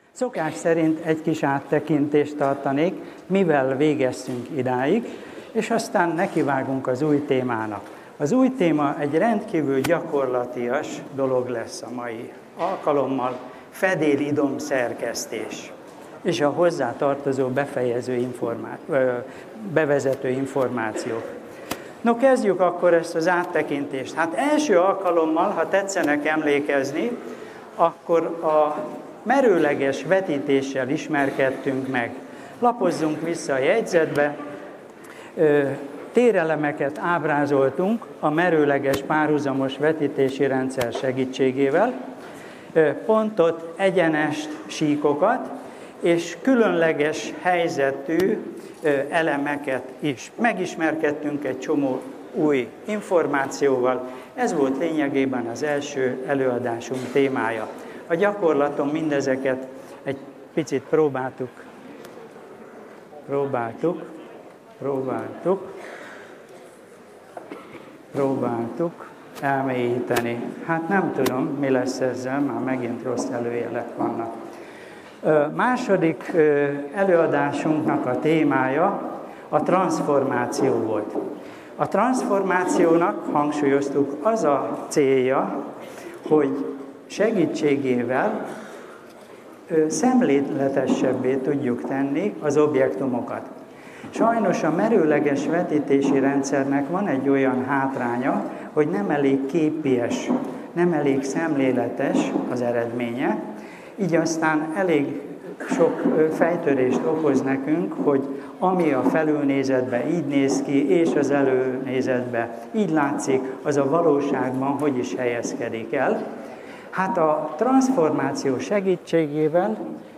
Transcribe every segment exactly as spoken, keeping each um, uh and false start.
Szokás szerint egy kis áttekintést tartanék, mivel végeztünk idáig, és aztán nekivágunk az új témának. Az új téma egy rendkívül gyakorlatias dolog lesz a mai alkalommal, fedélidom szerkesztés, és a hozzá tartozó befejező informá- bevezető információk. No, kezdjük akkor ezt az áttekintést. Hát első alkalommal, ha tetszenek emlékezni, akkor a merőleges vetítéssel ismerkedtünk meg. Lapozzunk vissza a jegyzetbe, térelemeket ábrázoltunk a merőleges párhuzamos vetítési rendszer segítségével, pontot, egyenest, síkokat, és különleges helyzetű elemeket is. Megismerkedtünk egy csomó új információval. Ez volt lényegében az első előadásunk témája. A gyakorlaton mindezeket egy picit próbáltuk, próbáltuk, próbáltuk, próbáltuk elmélyíteni. Hát nem tudom, mi lesz ezzel, már megint rossz előjelek vannak. Második előadásunknak a témája a transformáció volt. A transformációnak, hangsúlyoztuk, az a célja, hogy segítségével szemléletesebbé tudjuk tenni az objektumokat. Sajnos a merőleges vetítési rendszernek van egy olyan hátránya, hogy nem elég képies, nem elég szemléletes az eredménye, így aztán elég sok fejtörést okoz nekünk, hogy ami a felülnézetben így néz ki, és az előnézetben így látszik, az a valóságban hogy is helyezkedik el. Hát a transformáció segítségével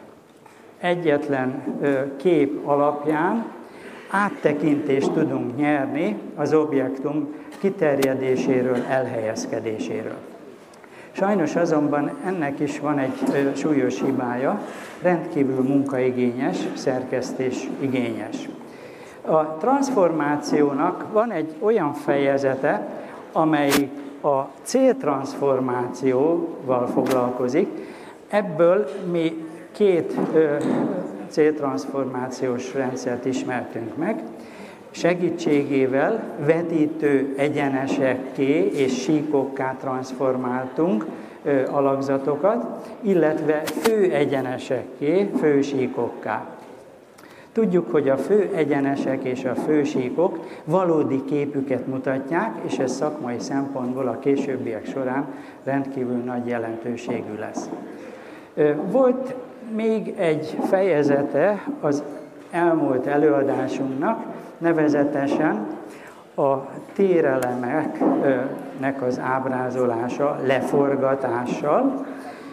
egyetlen kép alapján áttekintést tudunk nyerni az objektum kiterjedéséről, elhelyezkedéséről. Sajnos azonban ennek is van egy súlyos hibája, rendkívül munkaigényes, szerkesztés igényes. A transformációnak van egy olyan fejezete, amely a céltranszformációval foglalkozik. Ebből mi két ö, céltranszformációs rendszert ismertünk meg. Segítségével vetítő egyenesekké és síkokká transformáltunk ö, alakzatokat, illetve fő egyenesekké, fősíkokká. Tudjuk, hogy a fő egyenesek és a fősíkok valódi képüket mutatják, és ez szakmai szempontból a későbbiek során rendkívül nagy jelentőségű lesz. Volt még egy fejezete az elmúlt előadásunknak, nevezetesen a térelemeknek az ábrázolása leforgatással.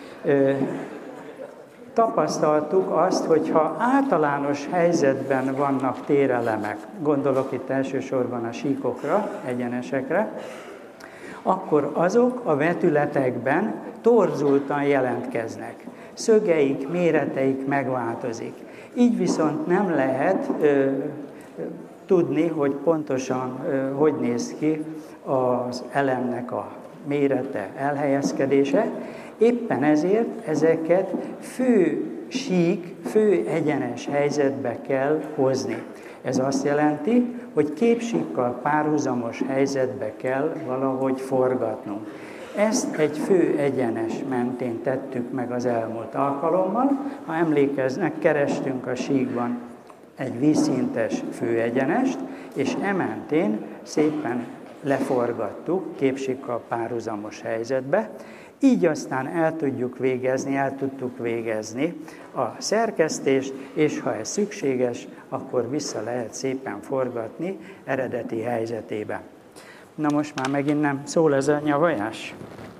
Tapasztaltuk azt, hogy ha általános helyzetben vannak térelemek, gondolok itt elsősorban a síkokra, egyenesekre, akkor azok a vetületekben torzultan jelentkeznek. Szögeik, méreteik megváltozik. Így viszont nem lehet ö, tudni, hogy pontosan ö, hogy néz ki az elemnek a mérete, elhelyezkedése. Éppen ezért ezeket fő sík, fő egyenes helyzetbe kell hozni. Ez azt jelenti, hogy képsíkkal párhuzamos helyzetbe kell valahogy forgatnunk. Ezt egy fő egyenes mentén tettük meg az elmúlt alkalommal. Ha emlékeznek, kerestünk a síkban egy vízszintes főegyenest, és ementén szépen leforgattuk képsíkkal párhuzamos helyzetbe. Így aztán el tudjuk végezni, el tudtuk végezni a szerkesztést, és ha ez szükséges, akkor vissza lehet szépen forgatni eredeti helyzetébe. Na most már megint nem szól ez a nyavajás?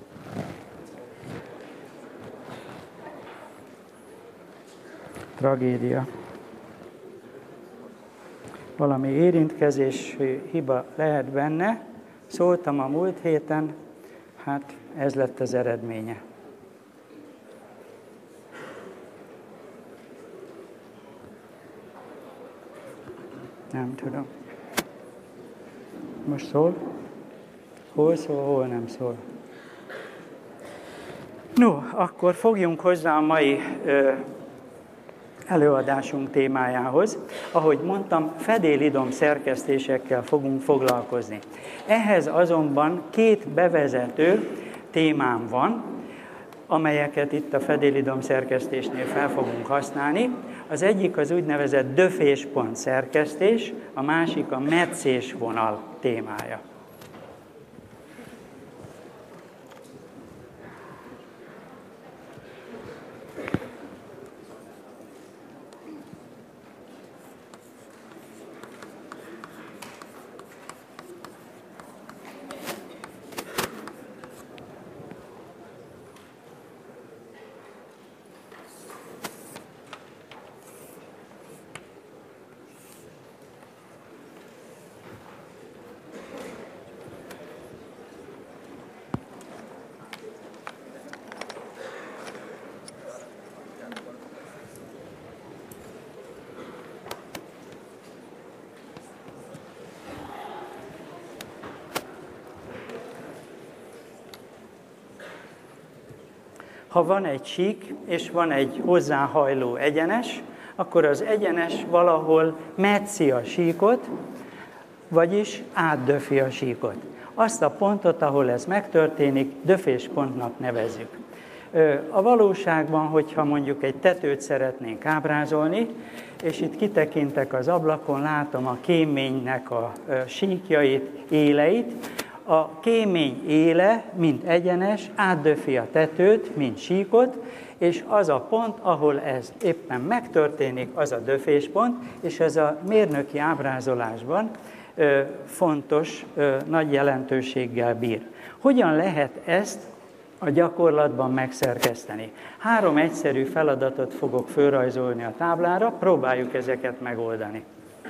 Tragédia. Valami érintkezés hiba lehet benne. Szóltam a múlt héten, hát ez lett az eredménye. Nem tudom. Most szól? Hol szól, hol nem szól? No, akkor fogjunk hozzá a mai ö, előadásunk témájához. Ahogy mondtam, fedélidom szerkesztésekkel fogunk foglalkozni. Ehhez azonban két bevezető témám van, amelyeket itt a fedélidom szerkesztésnél fel fogunk használni. Az egyik az úgynevezett döféspont szerkesztés, a másik a metszésvonal témája. Ha van egy sík, és van egy hozzáhajló egyenes, akkor az egyenes valahol metszi a síkot, vagyis átdöfi a síkot. Azt a pontot, ahol ez megtörténik, döféspontnak nevezzük. A valóságban, hogyha mondjuk egy tetőt szeretnénk ábrázolni, és itt kitekintek az ablakon, látom a kéménynek a síkjait, éleit, a kémény éle, mint egyenes, átdöfi a tetőt, mint síkot, és az a pont, ahol ez éppen megtörténik, az a döféspont, és ez a mérnöki ábrázolásban ö, fontos, ö, nagy jelentőséggel bír. Hogyan lehet ezt a gyakorlatban megszerkeszteni? Három egyszerű feladatot fogok fölrajzolni a táblára, próbáljuk ezeket megoldani.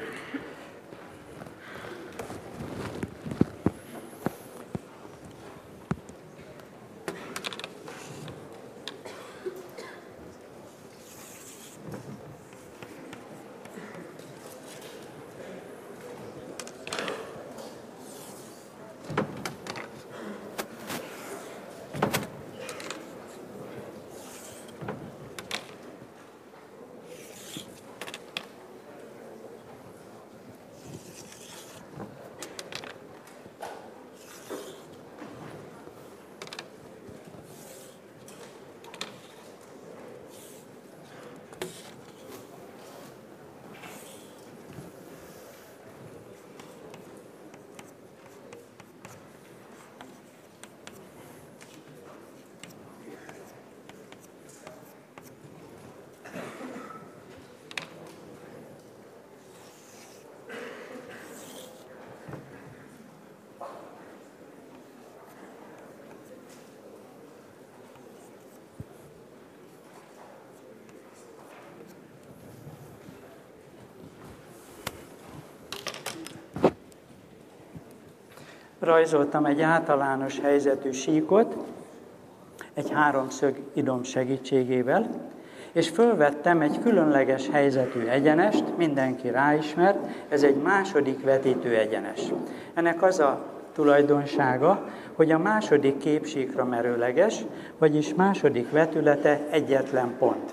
Rajzoltam egy általános helyzetű síkot, egy háromszög idom segítségével, és fölvettem egy különleges helyzetű egyenest, mindenki ráismer, ez egy második vetítő egyenes. Ennek az a tulajdonsága, hogy a második képsíkra merőleges, vagyis második vetülete egyetlen pont.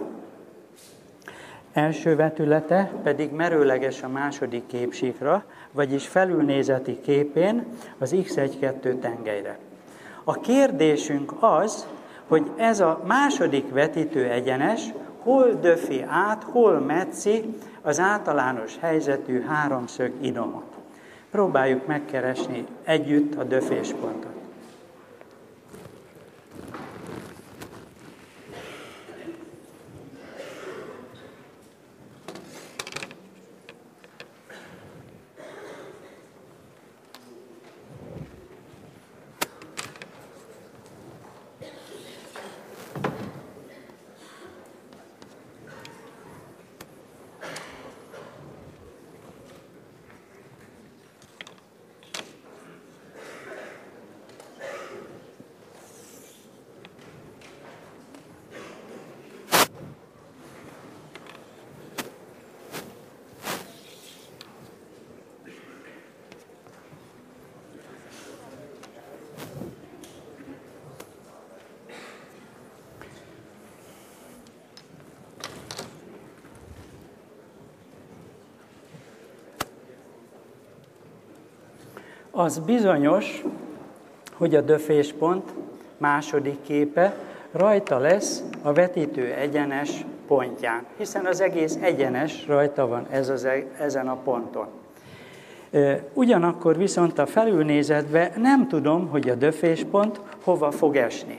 Első vetülete pedig merőleges a második képsíkra, vagyis felülnézeti képén az iksz egy kettő tengelyre. A kérdésünk az, hogy ez a második vetítő egyenes hol döfi át, hol metszi az általános helyzetű háromszög idomot. Próbáljuk megkeresni együtt a döféspontot. Az bizonyos, hogy a döféspont második képe rajta lesz a vetítő egyenes pontján, hiszen az egész egyenes rajta van ez az, ezen a ponton. Ugyanakkor viszont a felülnézetben nem tudom, hogy a döféspont hova fog esni.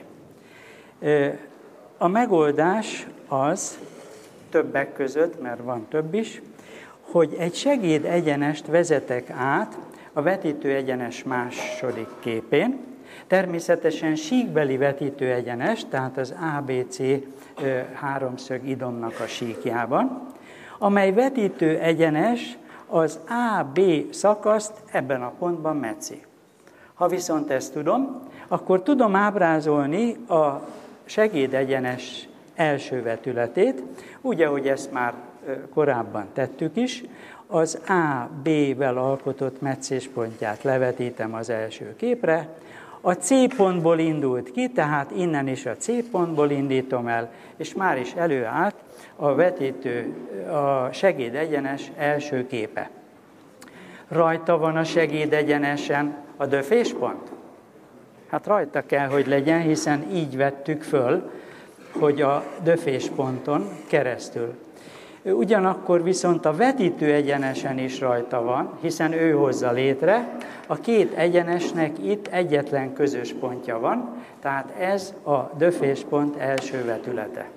A megoldás az, többek között, mert van több is, hogy egy segéd egyenest vezetek át a vetítő egyenes második képén, természetesen síkbeli vetítő egyenes, tehát az á bé cé háromszög idomnak a síkjában, amely vetítő egyenes az á bé szakaszt ebben a pontban metszi. Ha viszont ezt tudom, akkor tudom ábrázolni a segédegyenes első vetületét, úgy, ahogy ezt már korábban tettük is, az á bé-vel alkotott metszéspontját levetítem az első képre, a C pontból indult ki, tehát innen is a C pontból indítom el, és már is előállt a vetítő, a segédegyenes első képe. Rajta van a segédegyenesen a döféspont? Hát rajta kell, hogy legyen, hiszen így vettük föl, hogy a döfésponton keresztül. Ugyanakkor viszont a vetítő egyenesen is rajta van, hiszen ő hozza létre. A két egyenesnek itt egyetlen közös pontja van, tehát ez a döféspont első vetülete.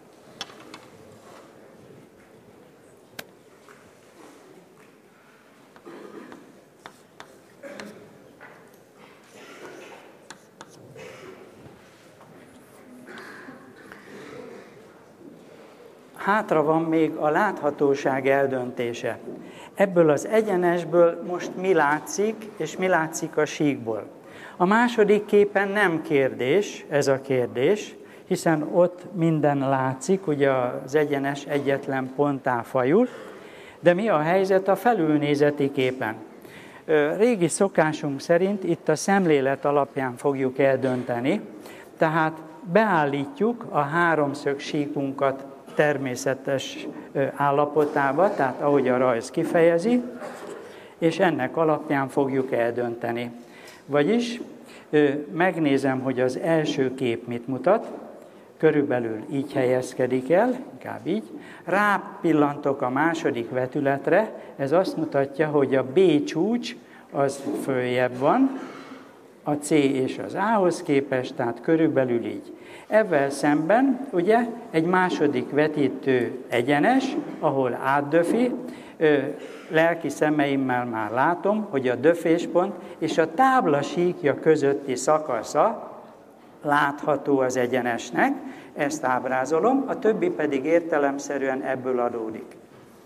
Hátra van még a láthatóság eldöntése. Ebből az egyenesből most mi látszik, és mi látszik a síkból. A második képen nem kérdés, ez a kérdés, hiszen ott minden látszik, ugye az egyenes egyetlen ponttá fajul, de mi a helyzet a felülnézeti képen? Régi szokásunk szerint itt a szemlélet alapján fogjuk eldönteni, tehát beállítjuk a háromszög síkunkat természetes állapotába, tehát ahogy a rajz kifejezi, és ennek alapján fogjuk eldönteni. Vagyis megnézem, hogy az első kép mit mutat, körülbelül így helyezkedik el, inkább így, rápillantok a második vetületre, ez azt mutatja, hogy a B csúcs az följebb van, a C és az A-hoz képest, tehát körülbelül így. Ezzel szemben ugye egy második vetítő egyenes, ahol átdöfi, lelki szemeimmel már látom, hogy a döféspont és a tábla síkja közötti szakasza látható az egyenesnek, ezt ábrázolom, a többi pedig értelemszerűen ebből adódik.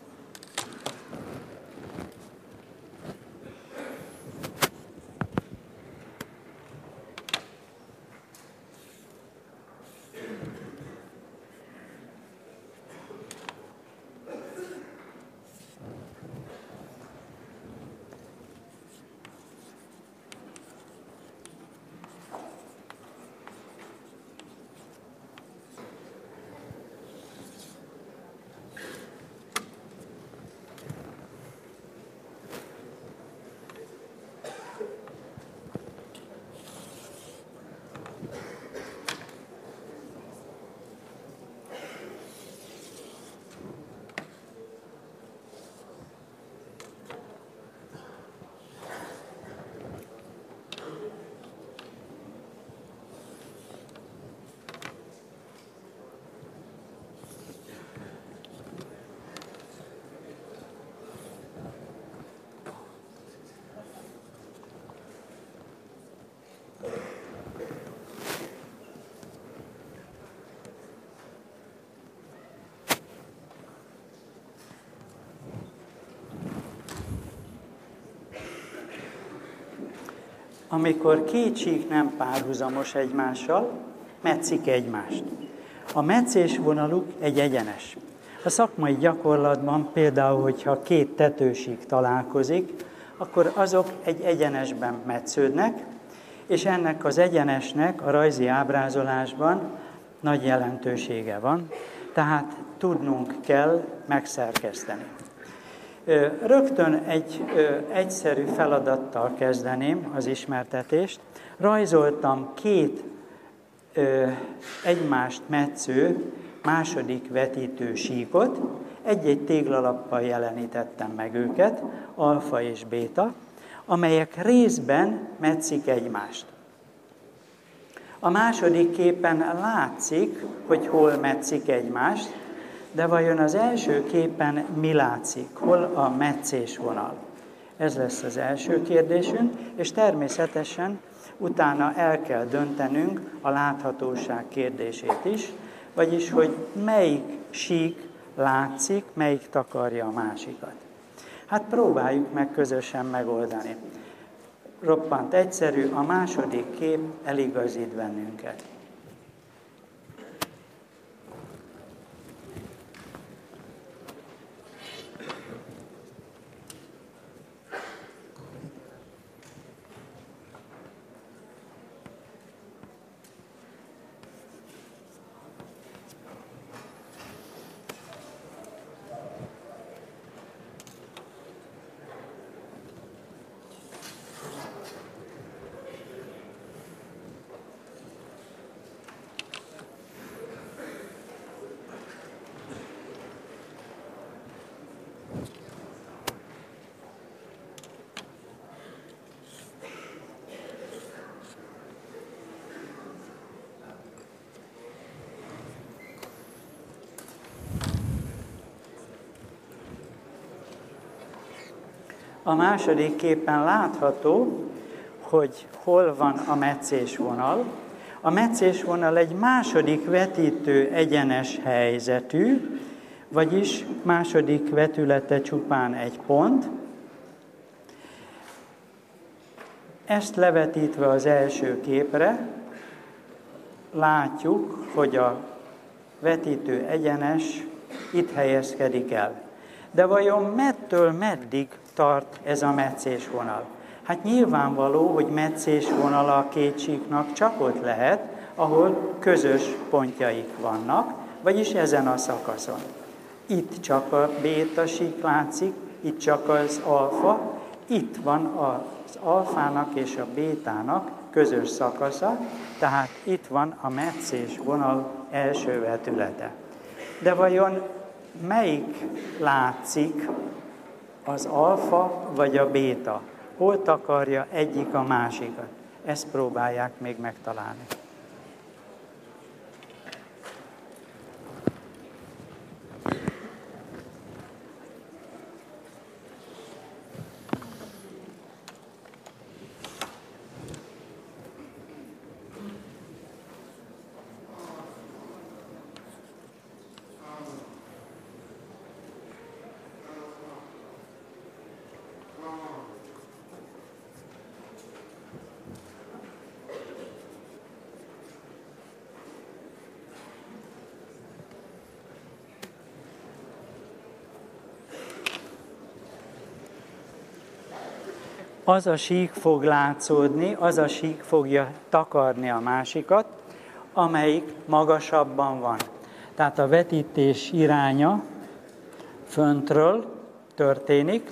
Amikor két sík nem párhuzamos egymással, metszik egymást. A metszés vonaluk egy egyenes. A szakmai gyakorlatban például, hogyha két tetősík találkozik, akkor azok egy egyenesben metsződnek, és ennek az egyenesnek a rajzi ábrázolásban nagy jelentősége van, tehát tudnunk kell megszerkeszteni. Rögtön egy egyszerű feladattal kezdeném az ismertetést. Rajzoltam két egymást metsző második vetítő síkot, egy-egy téglalappal jelenítettem meg őket, alfa és béta, amelyek részben metszik egymást. A második képen látszik, hogy hol metszik egymást, de vajon az első képen mi látszik? Hol a metszésvonal? Ez lesz az első kérdésünk, és természetesen utána el kell döntenünk a láthatóság kérdését is, vagyis, hogy melyik sík látszik, melyik takarja a másikat. Hát próbáljuk meg közösen megoldani. Roppant egyszerű, a második kép eligazít bennünket. A második képen látható, hogy hol van a metszésvonal. A metszésvonal egy második vetítő egyenes helyzetű, vagyis második vetülete csupán egy pont. Ezt levetítve az első képre, látjuk, hogy a vetítő egyenes itt helyezkedik el. De vajon mettől meddig tart ez a metszésvonal? Hát nyilvánvaló, hogy metszésvonala a két síknak csak ott lehet, ahol közös pontjaik vannak, vagyis ezen a szakaszon. Itt csak a béta sík látszik, itt csak az alfa, itt van az alfának és a bétának közös szakasza, tehát itt van a metszésvonal első vetülete. De vajon melyik látszik, az alfa vagy a béta? Hol takarja egyik a másikat? Ezt próbálják még megtalálni. Az a sík fog látszódni, az a sík fogja takarni a másikat, amelyik magasabban van. Tehát a vetítés iránya föntről történik,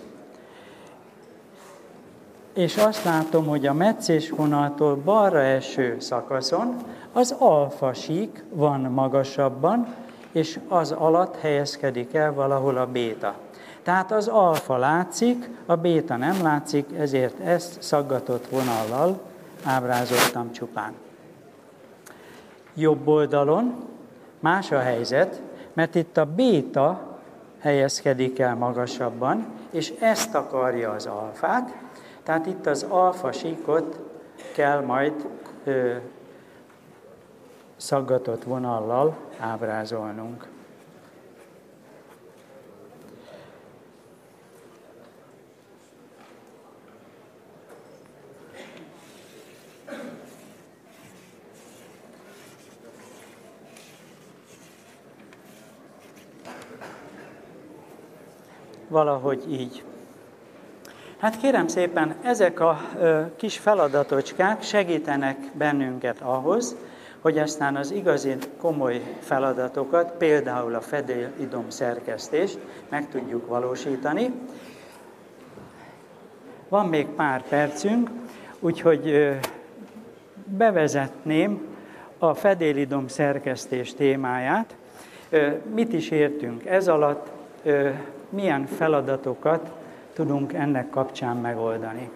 és azt látom, hogy a metszésvonaltól balra eső szakaszon az alfa sík van magasabban, és az alatt helyezkedik el valahol a béta. Tehát az alfa látszik, a béta nem látszik, ezért ezt szaggatott vonallal ábrázoltam csupán. Jobb oldalon más a helyzet, mert itt a béta helyezkedik el magasabban, és ezt akarja az alfát, tehát itt az alfa síkot kell majd ö, szaggatott vonallal ábrázolnunk. Valahogy így. Hát kérem szépen, ezek a ö, kis feladatocskák segítenek bennünket ahhoz, hogy aztán az igazi komoly feladatokat, például a fedélidom szerkesztést meg tudjuk valósítani. Van még pár percünk, úgyhogy bevezetném a fedélidom szerkesztés témáját. Mit is értünk ez alatt, milyen feladatokat tudunk ennek kapcsán megoldani.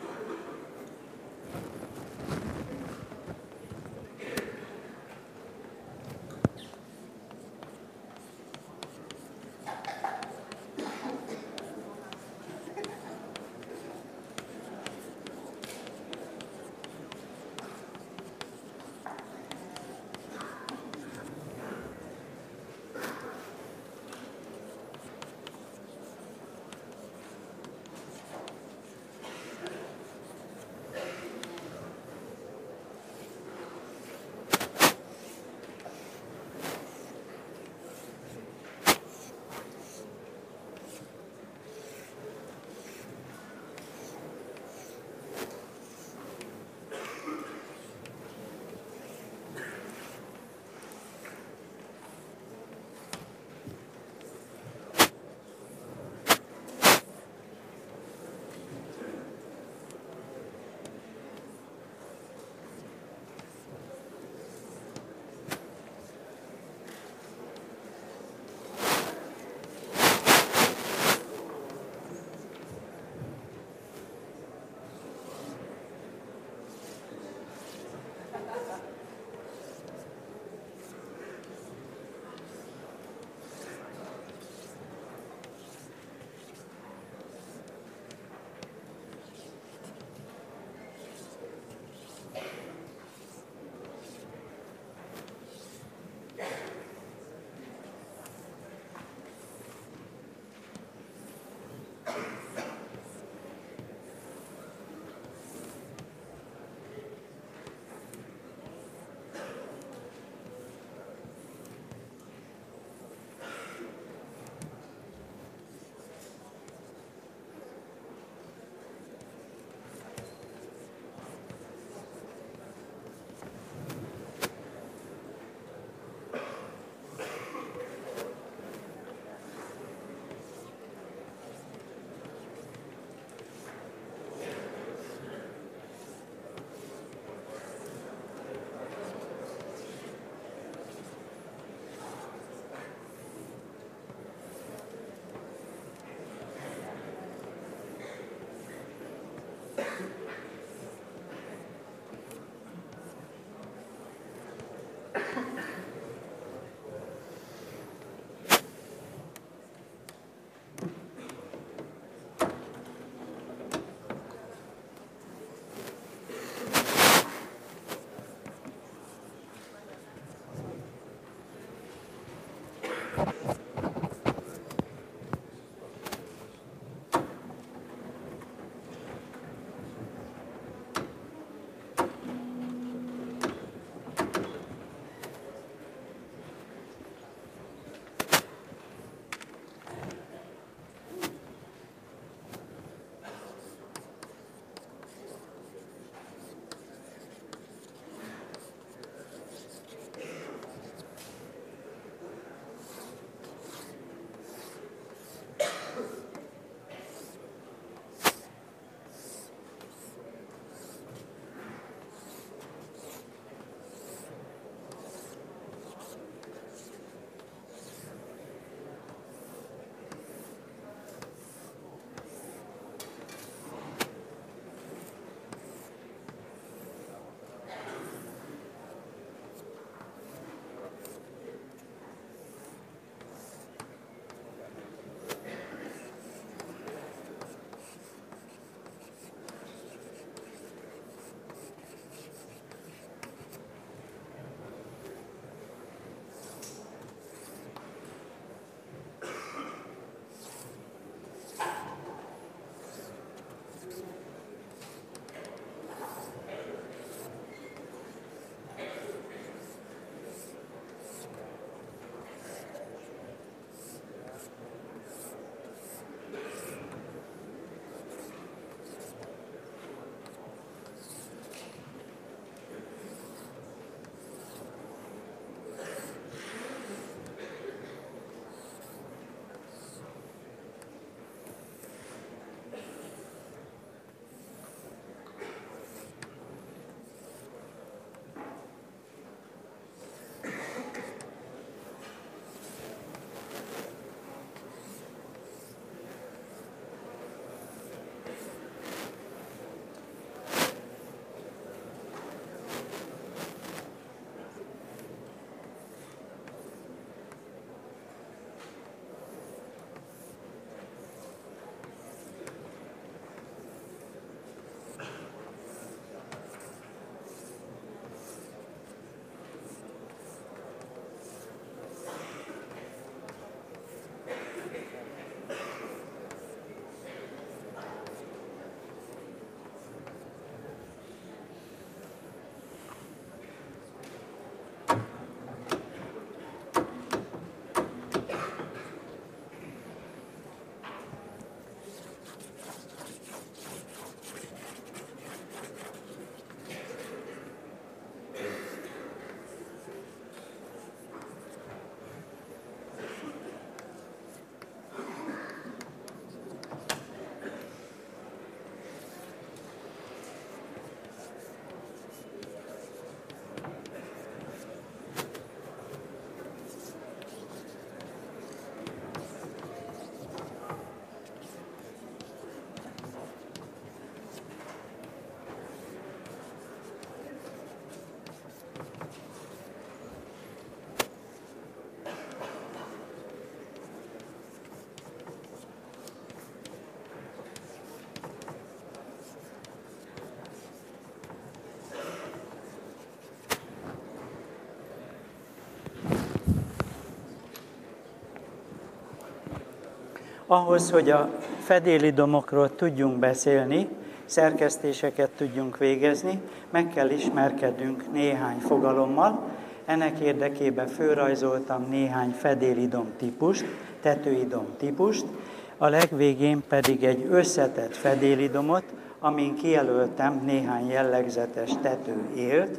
Ahhoz, hogy a fedélidomokról tudjunk beszélni, szerkesztéseket tudjunk végezni, meg kell ismerkednünk néhány fogalommal. Ennek érdekében fölrajzoltam néhány fedélidom típust, tetőidom típust, a legvégén pedig egy összetett fedélidomot, amin kijelöltem néhány jellegzetes tetőélt,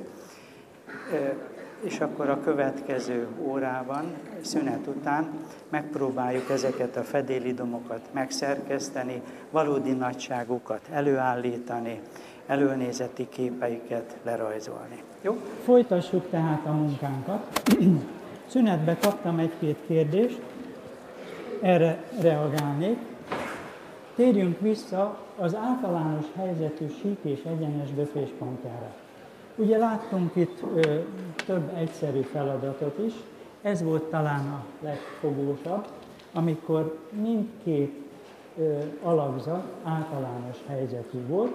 és akkor a következő órában, szünet után megpróbáljuk ezeket a fedélidomokat megszerkeszteni, valódi nagyságukat előállítani, előnézeti képeiket lerajzolni. Jó? Folytassuk tehát a munkánkat. Szünetbe kaptam egy-két kérdést, erre reagálnék. Térjünk vissza az általános helyzetű sík és egyenes döféspontjára. Ugye láttunk itt ö, több egyszerű feladatot is, ez volt talán a legfogósabb, amikor mindkét ö, alakzat általános helyzetű volt,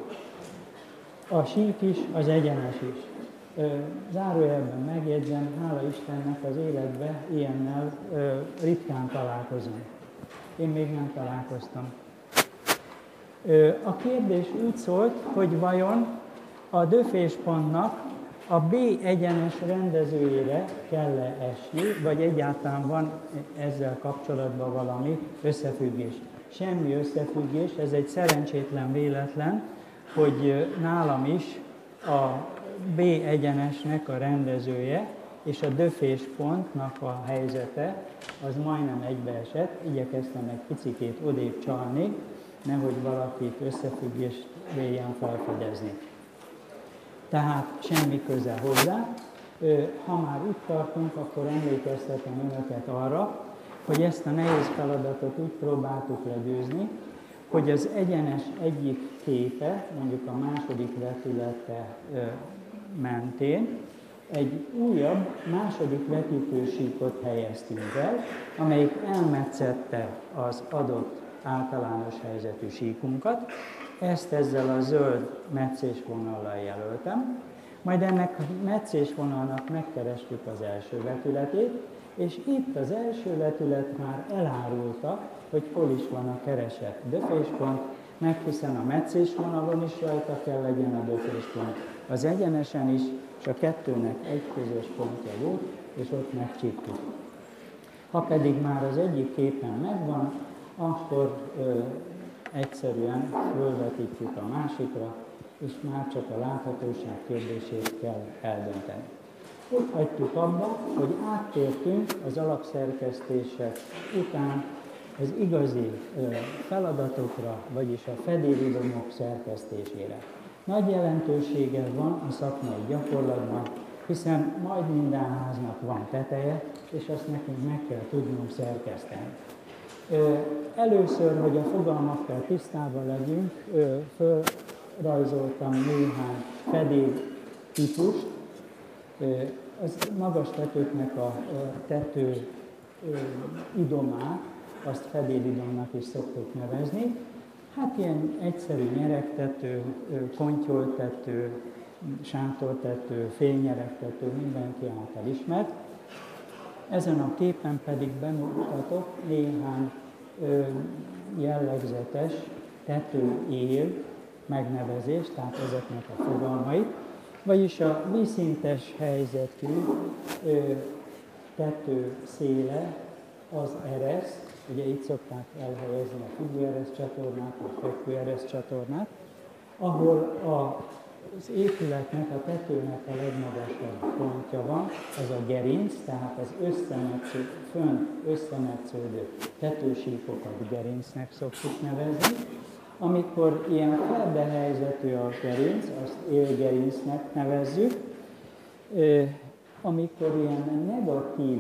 a sík is, az egyenes is. Ö, zárójelben megjegyzem, hála Istennek az életben ilyennel ö, ritkán találkozom. Én még nem találkoztam. Ö, a kérdés úgy szólt, hogy vajon a döféspontnak a B egyenes rendezőjére kell-e esni, vagy egyáltalán van ezzel kapcsolatban valami összefüggés. Semmi összefüggés, ez egy szerencsétlen véletlen, hogy nálam is a B egyenesnek a rendezője és a döféspontnak a helyzete az majdnem egybeesett. Igyekeztem egy picikét odébb csalni, nehogy valakit összefüggést véljen felfedezni. Tehát semmi köze hozzá. Ha már itt tartunk, akkor emlékeztetem önöket arra, hogy ezt a nehéz feladatot úgy próbáltuk legyőzni, hogy az egyenes egyik képe, mondjuk a második vetülete mentén egy újabb második vetítősíkot helyeztünk el, amelyik elmetszette az adott általános helyzetű síkunkat. Ezt ezzel a zöld meccésvonallal jelöltem, majd ennek a meccésvonalnak megkerestük az első vetületét, és itt az első vetület már elárulta, hogy hol is van a keresett döféspont, meg hiszen a meccésvonalon is rajta kell legyen a döféspont, az egyenesen is, és a kettőnek egy közös pontja volt, és ott megcsíptük. Ha pedig már az egyik képen megvan, akkor ö, egyszerűen fölvetítjük a másikra, és már csak a láthatóság kérdését kell eldönteni. Ott hagytuk abba, hogy áttértünk az alapszerkesztések után az igazi feladatokra, vagyis a fedélidomok szerkesztésére. Nagy jelentősége van a szakmai gyakorlatban, hiszen majd minden háznak van teteje, és azt nekünk meg kell tudnunk szerkeszteni. Először, hogy a fogalmakkal tisztában legyünk, fölrajzoltam néhány fedél típust. Az magas tetőknek a tető idomát, azt fedélidomnak is szoktuk nevezni. Hát ilyen egyszerű nyeregtető, kontyoltető, sátortető, félnyeregtető, mindenki által ismert. Ezen a képen pedig bemutatok néhány ö, jellegzetes tetőél megnevezést, tehát ezeknek a fogalmait, vagyis a vízszintes helyzetű ö, tető széle az eresz, ugye itt szokták elhelyezni a függőeresz csatornát, vagy fekvőeresz csatornát, ahol a az épületnek, a tetőnek a legmagasabb pontja van, ez a gerinc, tehát az összemetsző, fönn összemetsződő tetősíkokat gerincnek szoktuk nevezni. Amikor ilyen felbehelyzetű a gerinc, azt élgerincnek nevezzük. Amikor ilyen negatív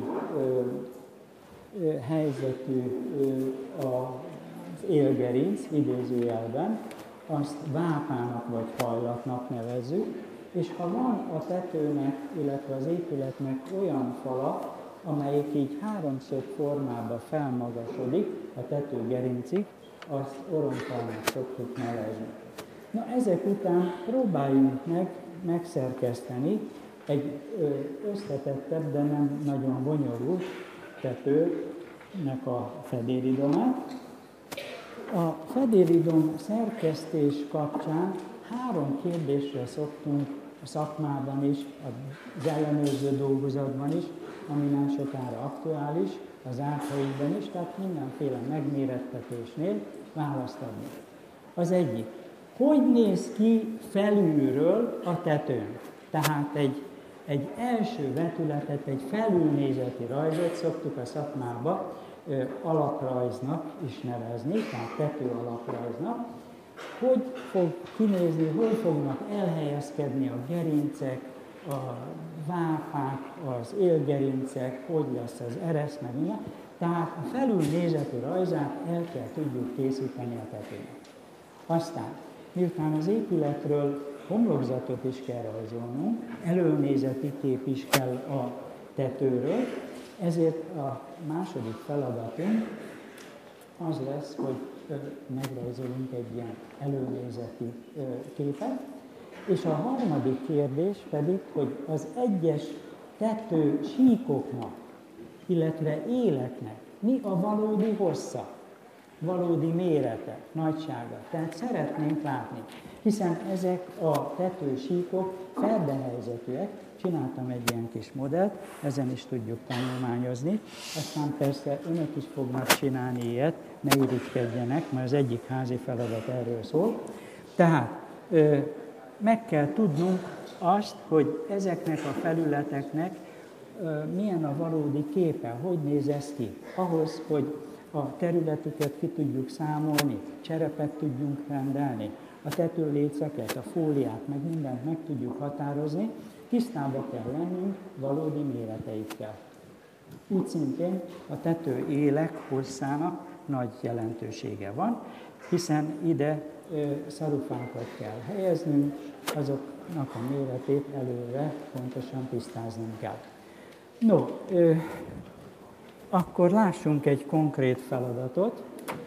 helyzetű az élgerinc, idézőjelben, azt vápának vagy hajlatnak nevezzük, és ha van a tetőnek, illetve az épületnek olyan fala, amelyik így háromszög formában felmagasodik a tetőgerincig, azt oromfalnak szoktuk nevezni. Na ezek után próbáljunk meg megszerkeszteni egy összetettebb, de nem nagyon bonyolult tetőnek a fedélidomát. A fedélidom szerkesztés kapcsán három kérdésre szoktunk a szakmában is, az ellenőrző dolgozatban is, ami nem sokára aktuális, az áthelyben is, tehát mindenféle megmérettetésnél választ adni. Az egyik, hogy néz ki felülről a tetőn? Tehát egy, egy első vetületet, egy felülnézeti rajzot szoktuk a szakmába ö, alaprajznak is nevezni, tehát tető alaprajznak. Hogy fog kinézni, hogy fognak elhelyezkedni a gerincek, a vápák, az élgerincek, hogy lesz az eresz, meg minden. Tehát a felülnézeti rajzát el kell tudjuk készíteni a tetőnek. Aztán, miután az épületről homlokzatot is kell rajzolnunk, előnézeti kép is kell a tetőről, ezért a második feladatunk az lesz, hogy megrajzolunk egy ilyen előnézeti képet, és a harmadik kérdés pedig, hogy az egyes tető síkoknak, illetve éleknek mi a valódi hossza, valódi mérete, nagysága. Tehát szeretnénk látni, hiszen ezek a tetősíkok ferdehelyzetűek, csináltam egy ilyen kis modellt, ezen is tudjuk tanulmányozni, aztán persze önök is fognak csinálni ilyet, ne irigykedjenek, mert az egyik házi feladat erről szól. Tehát ö, meg kell tudnunk azt, hogy ezeknek a felületeknek ö, milyen a valódi képe, hogy néz ez ki, ahhoz, hogy a területüket ki tudjuk számolni, cserepet tudjunk rendelni, a tetőléceket, a fóliát, meg mindent meg tudjuk határozni, tisztába kell lennünk valódi méreteikkel. Úgy szintén a tető élek hosszának nagy jelentősége van, hiszen ide ö, szarufákat kell helyeznünk, azoknak a méretét előre pontosan tisztáznunk kell. No, ö, akkor lássunk egy konkrét feladatot.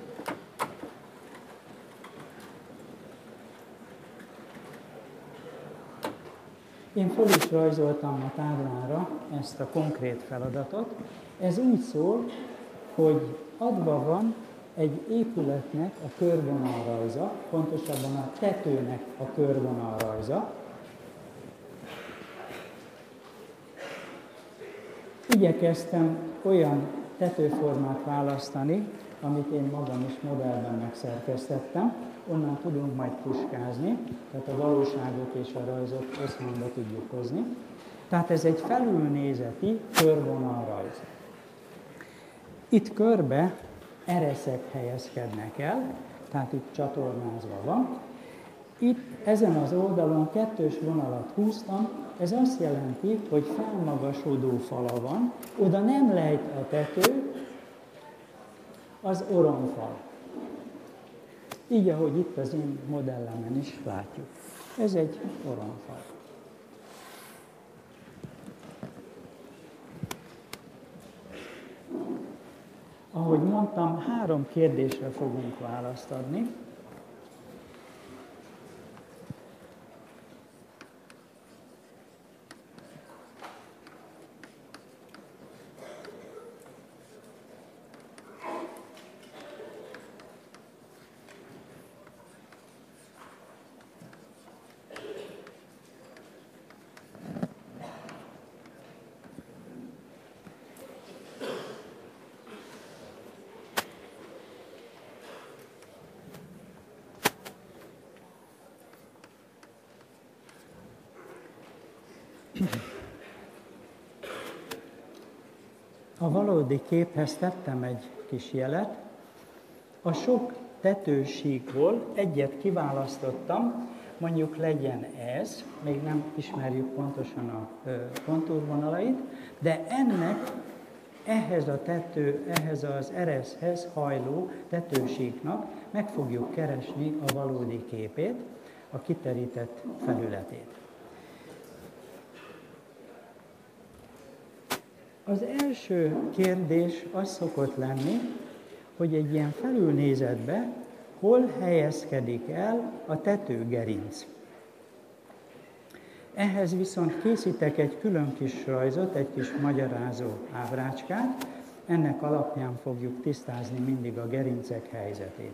Én föl is rajzoltam a táblára ezt a konkrét feladatot. Ez úgy szól, hogy adva van egy épületnek a körvonalrajza, pontosabban a tetőnek a körvonalrajza. Igyekeztem olyan tetőformát választani, amit én magam is modellben megszerkesztettem, onnan tudunk majd puskázni, tehát a valóságot és a rajzot összhangba tudjuk hozni. Tehát ez egy felülnézeti körvonalrajz. Itt körbe ereszek helyezkednek el, tehát itt csatornázva van. Itt ezen az oldalon kettős vonalat húztam, ez azt jelenti, hogy felmagasodó fala van, oda nem lejt a tető, az oromfal. Így, ahogy itt az én modellemen is látjuk. Ez egy oromfal. Ahogy mondtam, három kérdésre fogunk választ adni. A valódi képhez tettem egy kis jelet. A sok tetősíkból egyet kiválasztottam, mondjuk legyen ez, még nem ismerjük pontosan a kontúrvonalait, de ennek ehhez a tető, ehhez az ereszhez hajló tetősíknak meg fogjuk keresni a valódi képét, a kiterített felületét. Az első kérdés az szokott lenni, hogy egy ilyen felülnézetbe hol helyezkedik el a tetőgerinc. Ehhez viszont készítek egy külön kis rajzot, egy kis magyarázó ábrácskát. ennek alapján fogjuk tisztázni mindig a gerincek helyzetét.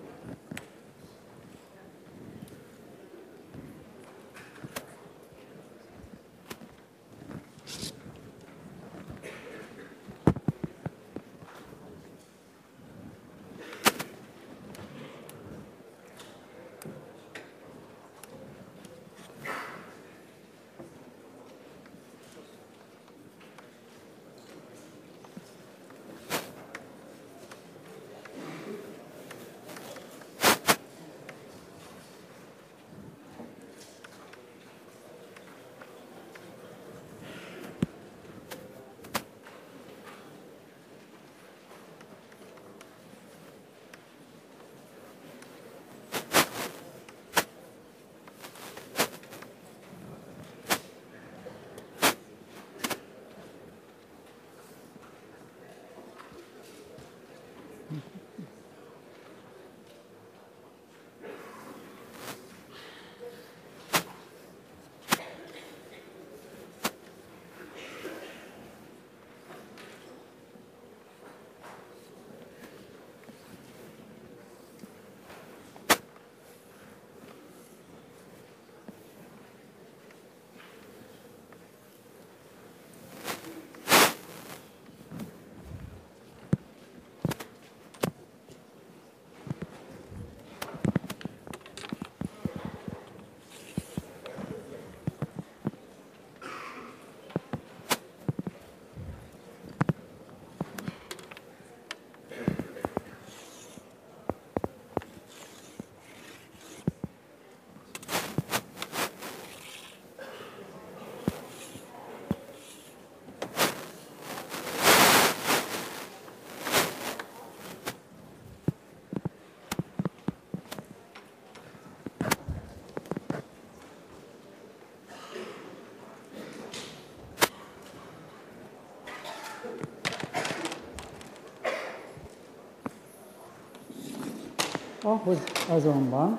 Ahhoz azonban,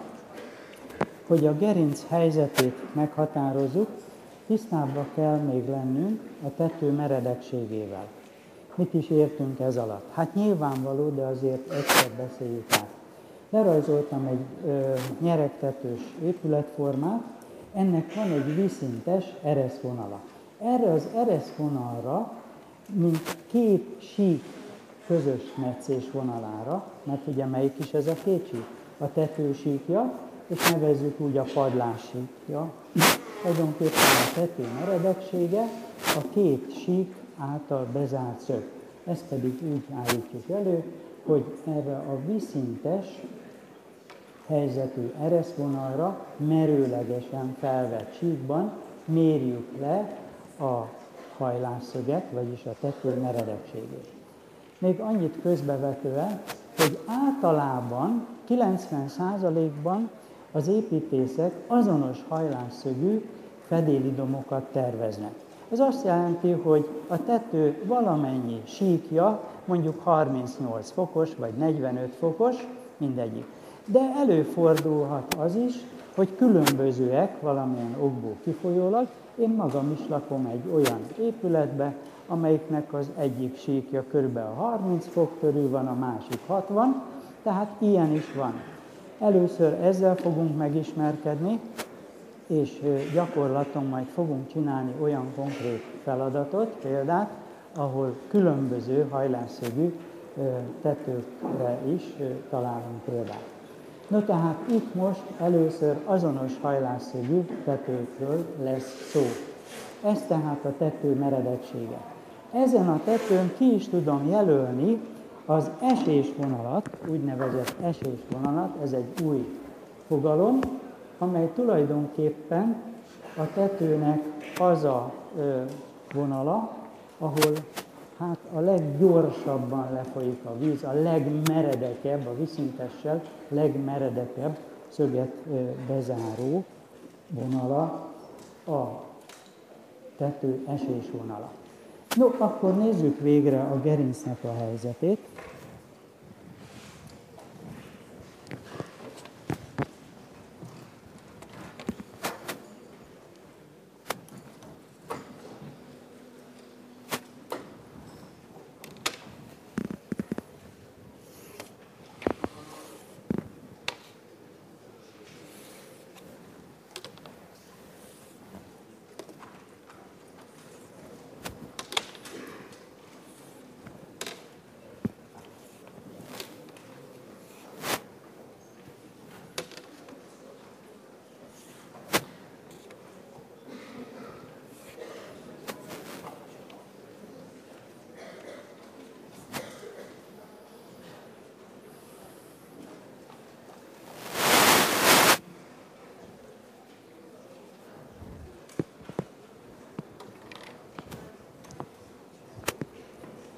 hogy a gerinc helyzetét meghatározzuk, tisztábbra kell még lennünk a tető meredekségével. Mit is értünk ez alatt? Hát nyilvánvaló, de azért egyszer beszéljük át. Lerajzoltam egy ö, nyeregtetős épületformát, ennek van egy vízszintes ereszvonala. Erre az ereszvonalra, mint két sík közös metszés vonalára, mert ugye melyik is ez a két sík? A tetősíkja, és nevezzük úgy a padlássíkja. Tulajdonképpen a tető meredeksége a két sík által bezárt szög. Ezt pedig úgy állítjuk elő, hogy erre a vízszintes helyzetű ereszvonalra merőlegesen felvett síkban mérjük le a hajlásszöget, vagyis a tető meredekségét. Még annyit közbevetően, hogy általában kilencven százalékban az építészek azonos hajlásszögű fedélidomokat terveznek. Ez azt jelenti, hogy a tető valamennyi síkja mondjuk harmincnyolc fokos vagy negyvenöt fokos, mindegyik. De előfordulhat az is, hogy különbözőek valamilyen okból kifolyólag. Én magam is lakom egy olyan épületbe, amelyiknek az egyik síkja kb. harminc fok körül van, a másik hatvan, tehát ilyen is van. Először ezzel fogunk megismerkedni, és gyakorlaton majd fogunk csinálni olyan konkrét feladatot, példát, ahol különböző hajlásszögű tetőkre is találunk példát. No tehát itt most először azonos hajlásszögű tetőkről lesz szó. Ez tehát a tető meredeksége. Ezen a tetőn ki is tudom jelölni az esésvonalat, úgynevezett esésvonalat, ez egy új fogalom, amely tulajdonképpen a tetőnek az a ö, vonala, ahol hát a leggyorsabban lefolyik a víz, a legmeredekebb, a vízszintessel legmeredekebb szöget ö, bezáró vonala a tető esésvonala. No, akkor nézzük végre a gerincnek a helyzetét.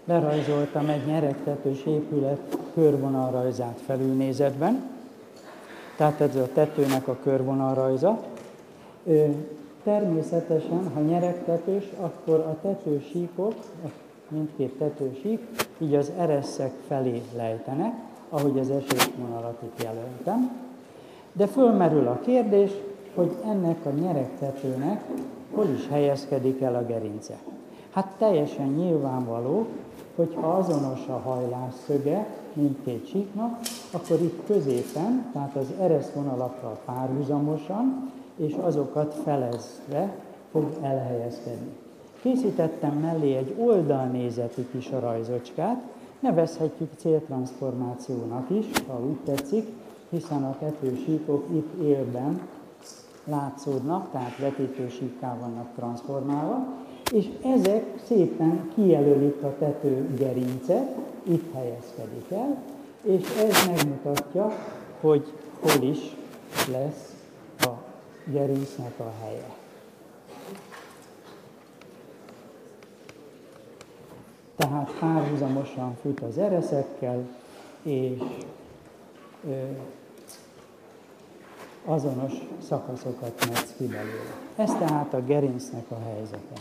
lerajzoltam egy nyeregtetős épület körvonalrajzát felülnézetben, tehát ez a tetőnek a körvonalrajza. Természetesen, ha nyeregtetős, akkor a tetősíkok, mindkét tetősík, így az ereszek felé lejtenek, ahogy az esélyvonalat itt jelöltem. De fölmerül a kérdés, hogy ennek a nyeregtetőnek hol is helyezkedik el a gerince. Hát teljesen nyilvánvaló, hogy ha azonos a hajlásszöge mindkét síknak, akkor itt középen, tehát az ereszvonalakkal párhuzamosan, és azokat felezve fog elhelyezkedni. Készítettem mellé egy oldalnézeti kis rajzocskát, nevezhetjük céltranszformációnak is, ha úgy tetszik, hiszen a tetősíkok itt élben látszódnak, tehát vetítősíkká vannak transformálva, és ezek szépen kijelölik a tető gerincet, itt helyezkedik el, és ez megmutatja, hogy hol is lesz a gerincnek a helye. Tehát párhuzamosan fut az ereszekkel, és ö, azonos szakaszokat metsz ki belőle. Ez tehát a gerincnek a helyzete.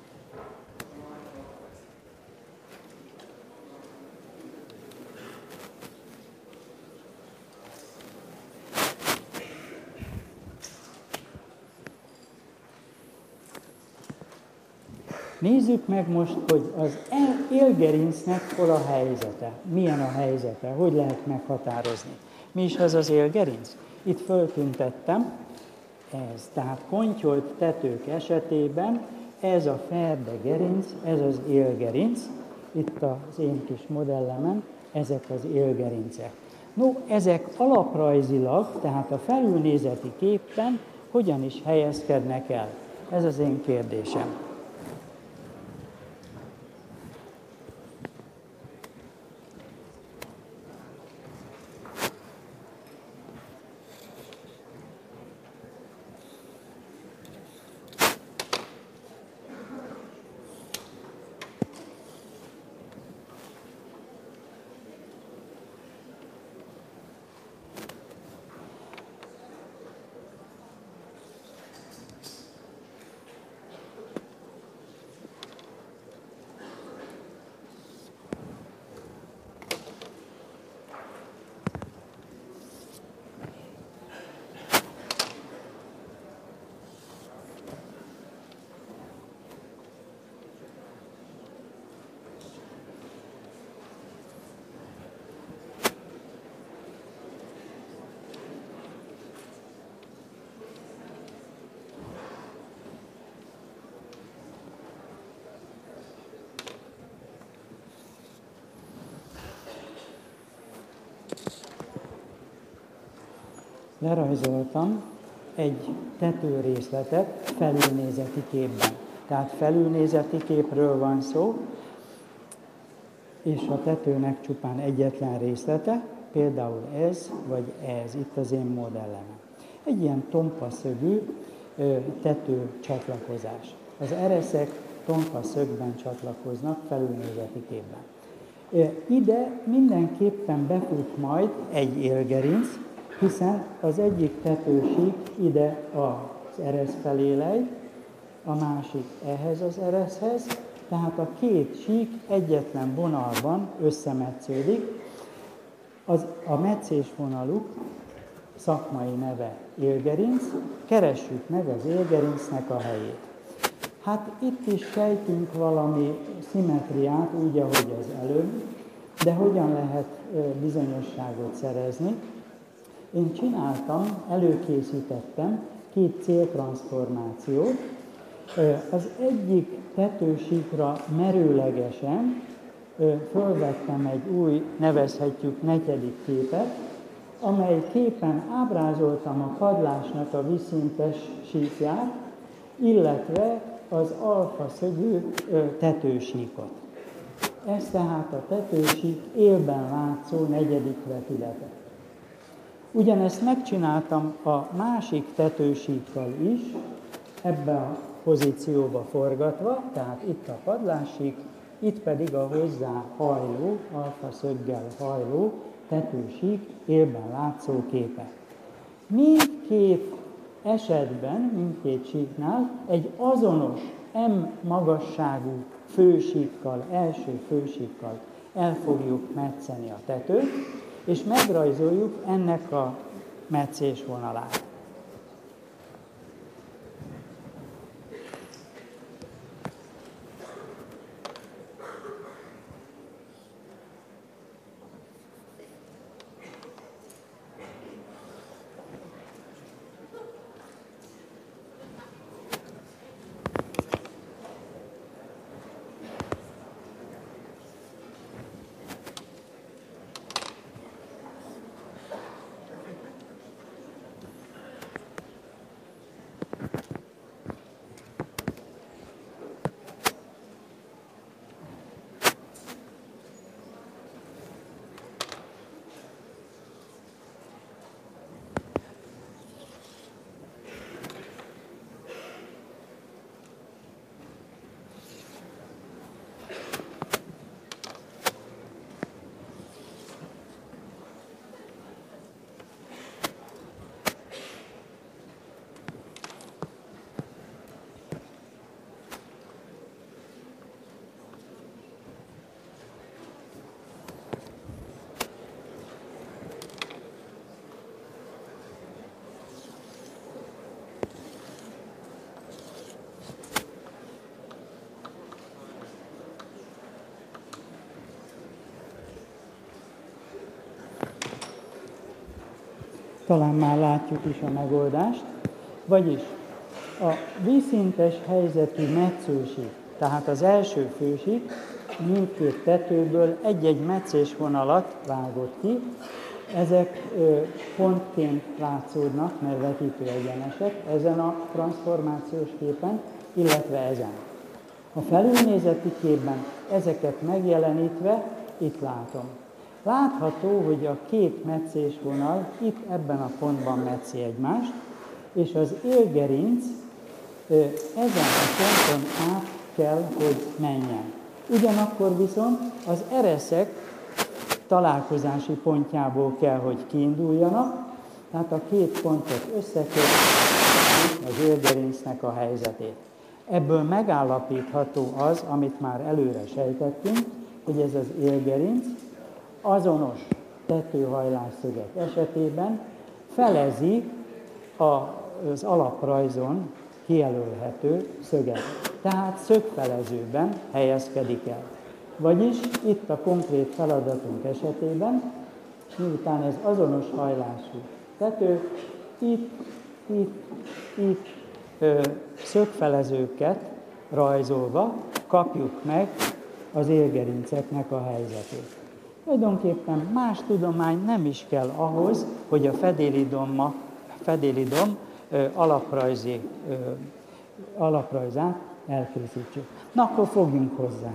Nézzük meg most, hogy az élgerincnek hol a helyzete, milyen a helyzete, hogy lehet meghatározni. Mi is ez az élgerinc? Itt föltüntettem, ez, tehát kontyolt tetők esetében ez a ferde gerinc, ez az élgerinc, itt az én kis modellemen, ezek az élgerincek. No, ezek alaprajzilag, tehát a felülnézeti képen hogyan is helyezkednek el? Ez az én kérdésem. Lerajzoltam egy tetőrészletet felülnézeti képben. Tehát felülnézeti képről van szó, és a tetőnek csupán egyetlen részlete, például ez vagy ez, itt az én modellem. Egy ilyen tompa szögű tető csatlakozás. Az ereszek tompa szögben csatlakoznak felülnézeti képben. Ide mindenképpen befut majd egy élgerinc, hiszen az egyik tetősík ide az eresz felé lejt, a másik ehhez az ereszhez, tehát a két sík egyetlen vonalban összemetsződik. Az, a meccésvonaluk szakmai neve élgerinc, keressük meg az élgerincnek a helyét. Hát itt is sejtünk valami szimmetriát, úgy, ahogy az előbb, de hogyan lehet bizonyosságot szerezni? Én csináltam, előkészítettem két céltranszformációt. Az egyik tetősíkra merőlegesen fölvettem egy új, nevezhetjük negyedik képet, amely képen ábrázoltam a padlásnak a vízszintes síkját, illetve az alfa szögű tetősíkot. Ez tehát a tetősík élben látszó negyedik vetülete. Ugyanezt megcsináltam a másik tetősíkkal is, ebbe a pozícióba forgatva, tehát itt a padlássík, itt pedig a hozzá hajló, alfa szöggel hajló tetősík élben látszó képe. Mindkét esetben, mindkét síknál egy azonos M magasságú fősíkkal, első fősíkkal el fogjuk metszeni a tetőt, és megrajzoljuk ennek a metszés vonalát. Talán már látjuk is a megoldást, vagyis a vízszintes helyzetű metszősík, tehát az első fősík mindkét tetőből egy-egy metszés vonalat vágott ki. Ezek ö, pontként látszódnak, mert vetítő egyenesek ezen a transformációs képen, illetve ezen. A felülnézeti képben ezeket megjelenítve itt látom. Látható, hogy a két metszésvonal itt ebben a pontban metszi egymást, és az élgerinc ezen a ponton át kell, hogy menjen. Ugyanakkor viszont az ereszek találkozási pontjából kell, hogy kiinduljanak, tehát a két pontot összekötjük az élgerincnek a helyzetét. Ebből megállapítható az, amit már előre sejtettünk, hogy ez az élgerinc azonos tetőhajlásszögek esetében felezi az alaprajzon kijelölhető szöget. Tehát szögfelezőben helyezkedik el. Vagyis itt a konkrét feladatunk esetében, miután ez azonos hajlású tető, itt, itt, itt ö, szögfelezőket rajzolva kapjuk meg az élgerinceknek a helyzetét. Tulajdonképpen más tudomány nem is kell ahhoz, hogy a fedélidom, fedélidom ö, alaprajzi, ö, alaprajzát elkészítsük. Na, akkor fogjunk hozzá.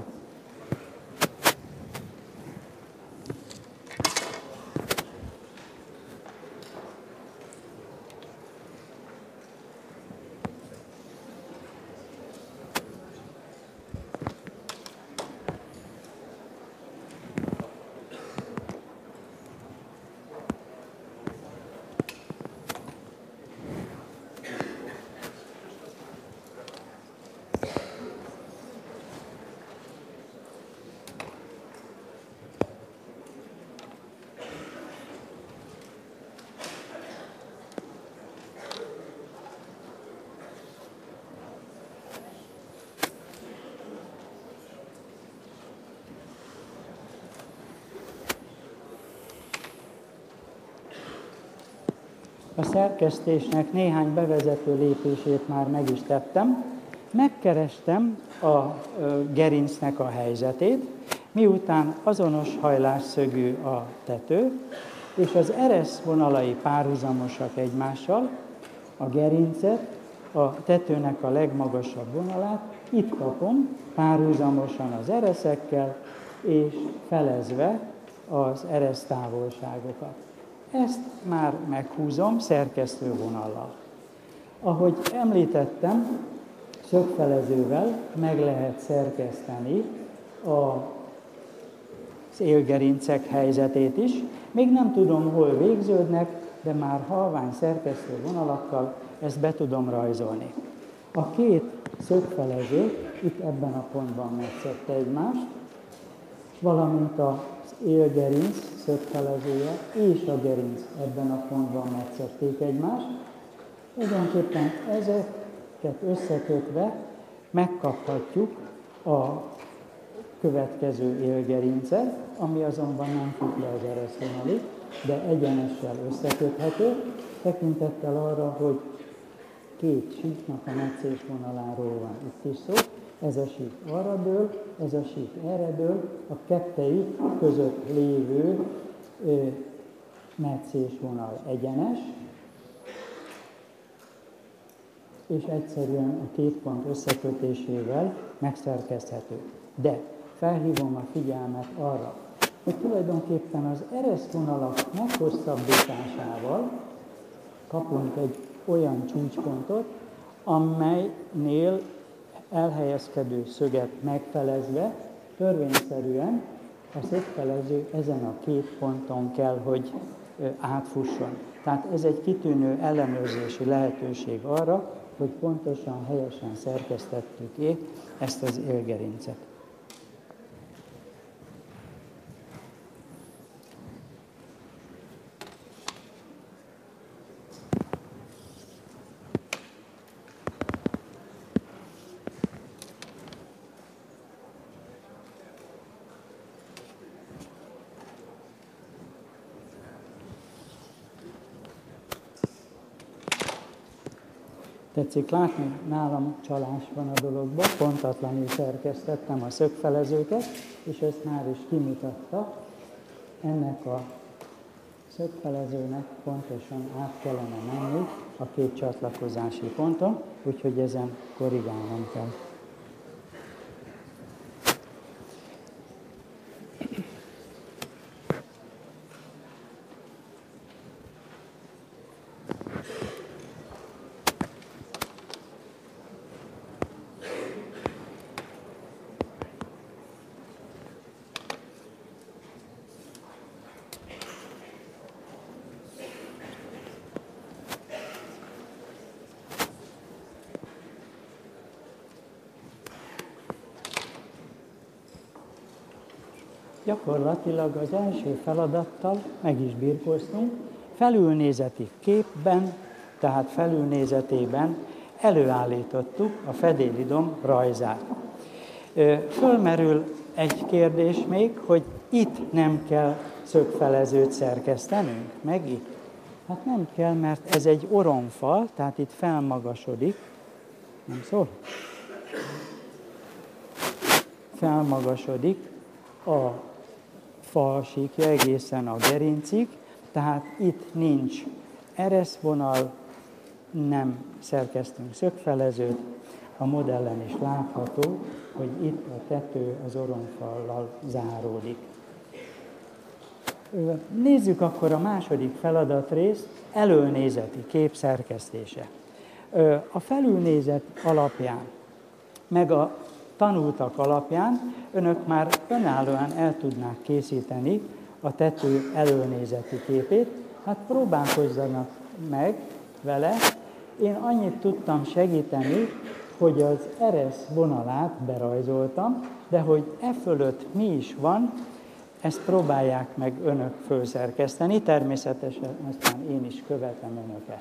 A szerkesztésnek néhány bevezető lépését már meg is tettem. Megkerestem a gerincnek a helyzetét, miután azonos hajlásszögű a tető, és az eresz vonalai párhuzamosak egymással, a gerincet, a tetőnek a legmagasabb vonalát itt kapom, párhuzamosan az ereszekkel, és felezve az eresz távolságokat. Ezt már meghúzom szerkesztővonallal. Ahogy említettem, szögfelezővel meg lehet szerkeszteni a az élgerincek helyzetét is. Még nem tudom, hol végződnek, de már halvány szerkesztő vonalakkal ezt be tudom rajzolni. A két szögfelező itt ebben a pontban metszette egymást, valamint az élgerinc szögfelezője és a gerinc ebben a pontban metszették egymást. Tulajdonképpen ezeket összekötve megkaphatjuk a következő élgerincet, ami azonban nem fut le az ereszvonalig, de egyenessel összeköthető, tekintettel arra, hogy két síknak a metszés vonaláról van itt is szó. Ez a sík arra dől, ez a sík erre dől, a kettejük között lévő ö, metszés vonal egyenes, és egyszerűen a két pont összekötésével megszerkeszthető. De felhívom a figyelmet arra, hogy tulajdonképpen az ereszvonalak meghosszabbításával kapunk egy olyan csúcspontot, amelynél elhelyezkedő szöget megfelezve törvényszerűen a szögfelező ezen a két ponton kell, hogy átfusson. Tehát ez egy kitűnő ellenőrzési lehetőség arra, hogy pontosan, helyesen szerkesztettük ezt az élgerincet. Tetszik látni, nálam csalás van a dologban, pontatlanul szerkesztettem a szögfelezőket, és ezt már is kimutatta. Ennek a szögfelezőnek pontosan át kellene menni a két csatlakozási ponton, úgyhogy ezen korrigálnom kell. Gyakorlatilag az első feladattal meg is birkóztunk, felülnézeti képben, tehát felülnézetében előállítottuk a fedélidom rajzát. Fölmerül egy kérdés még, hogy itt nem kell szögfelezőt szerkesztenünk, meg itt? Hát nem kell, mert ez egy oromfal, tehát itt felmagasodik, nem szól? Felmagasodik a falsíkja egészen a gerincig, tehát itt nincs ereszvonal, nem szerkeztünk szögfelezőt, a modellen is látható, hogy itt a tető az oromfallal záródik. Nézzük akkor a második feladatrészt, előnézeti kép szerkesztése. A felülnézet alapján, meg a tanultak alapján önök már önállóan el tudnák készíteni a tető előnézeti képét, hát próbálkozzanak meg vele. Én annyit tudtam segíteni, hogy az eresz vonalát berajzoltam, de hogy e fölött mi is van, ezt próbálják meg önök fölszerkeszteni, természetesen aztán én is követem önöket.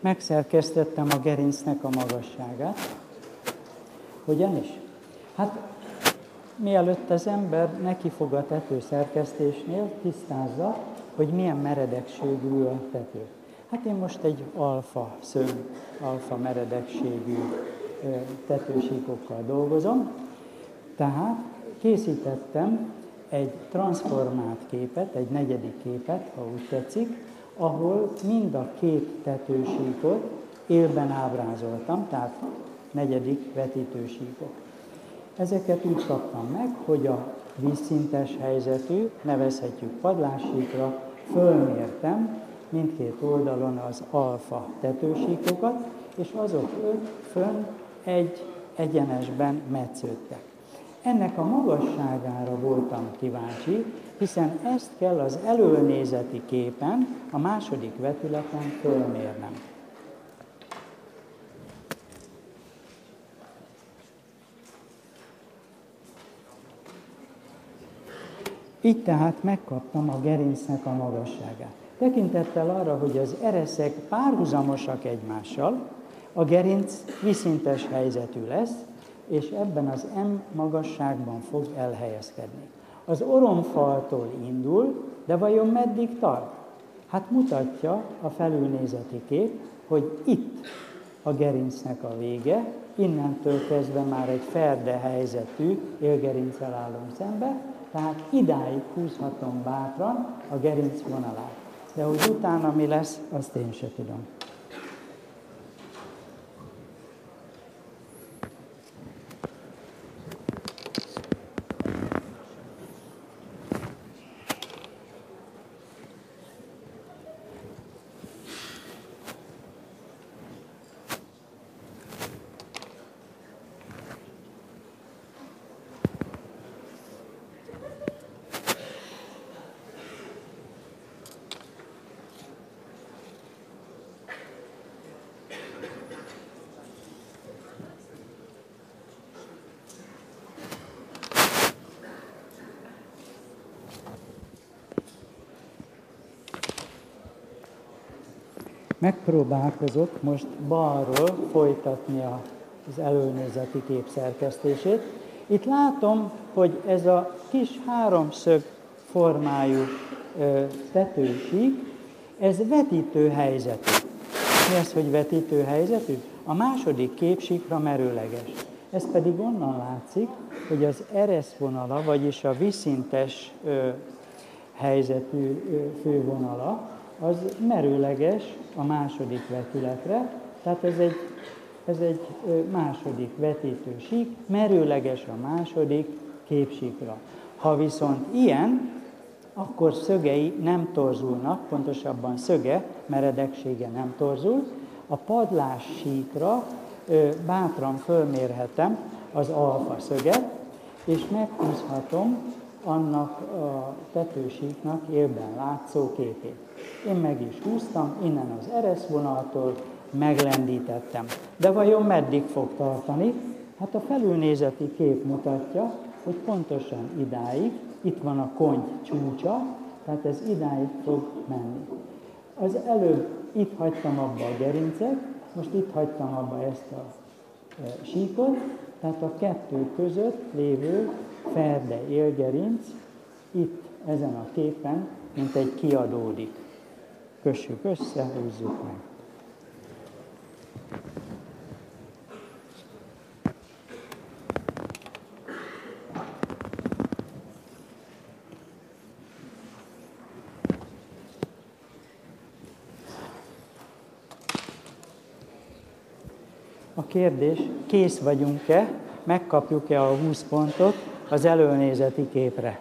megszerkesztettem a gerincnek a magasságát. Hogyan is? Hát mielőtt az ember nekifog a tetőszerkesztésnél, tisztázza, hogy milyen meredekségű a tető. Hát én most egy alfa szög, alfa meredekségű tetősíkokkal dolgozom, tehát készítettem egy transformált képet, egy negyedik képet, ha úgy tetszik, ahol mind a két tetősíkot élben ábrázoltam, tehát negyedik vetítősíkok. Ezeket úgy kaptam meg, hogy a vízszintes helyzetű, nevezhetjük padlássíkra, fölmértem mindkét oldalon az alfa tetősíkokat, és azok öt fönn egy egyenesben metsződtek. Ennek a magasságára voltam kíváncsi, hiszen ezt kell az elölnézeti képen, a második vetületen fölmérnem. Így tehát megkaptam a gerincnek a magasságát. Tekintettel arra, hogy az ereszek párhuzamosak egymással, a gerinc vízszintes helyzetű lesz, és ebben az M magasságban fog elhelyezkedni. Az oromfaltól indul, de vajon meddig tart? Hát mutatja a felülnézeti kép, hogy itt a gerincnek a vége, innentől kezdve már egy ferde helyzetű élgerinccel állunk szembe, tehát idáig húzhatom bátran a gerinc vonalát. De hogy utána mi lesz, azt én se tudom. Megpróbálkozok most balról folytatni az előnézeti kép szerkesztését. Itt látom, hogy ez a kis háromszög formájú tetősík, ez vetítő helyzetű. Mi az, hogy vetítő helyzetű? A második képsíkra merőleges. Ez pedig onnan látszik, hogy az ereszvonala, vagyis a vízszintes helyzetű fővonala, az merőleges a második vetületre, tehát ez egy, ez egy második vetítősík, merőleges a második képsíkra. Ha viszont ilyen, akkor szögei nem torzulnak, pontosabban szöge, meredeksége nem torzul. A padlássíkra bátran fölmérhetem az alfa szöget, és meghúzhatom annak a tetősíknak élben látszó képét. Én meg is húztam, innen az ereszvonaltól meglendítettem. De vajon meddig fog tartani? Hát a felülnézeti kép mutatja, hogy pontosan idáig, itt van a konty csúcsa, tehát ez idáig fog menni. Az előbb itt hagytam abba a gerincet, most itt hagytam abba ezt a e, síkot, tehát a kettő között lévő ferde élgerinc itt ezen a képen, mint egy kiadódik. Kössük össze, húzzuk meg. A kérdés, kész vagyunk-e, megkapjuk-e a húsz pontot az előnézeti képre?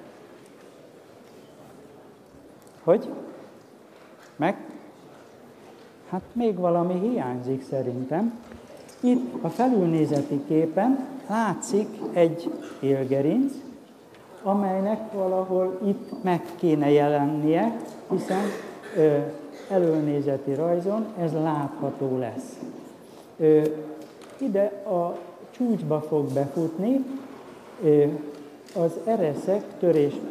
Hogy? Meg? Hát még valami hiányzik szerintem. Itt a felülnézeti képen látszik egy élgerinc, amelynek valahol itt meg kéne jelennie, hiszen ö, előnézeti rajzon ez látható lesz. Ö, ide a csúcsba fog befutni ö, az ereszek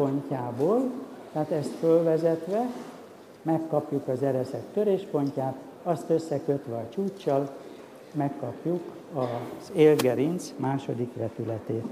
töréspontjából, tehát ezt fölvezetve megkapjuk az ereszek töréspontját, azt összekötve a csúccsal megkapjuk az élgerinc második vetületét.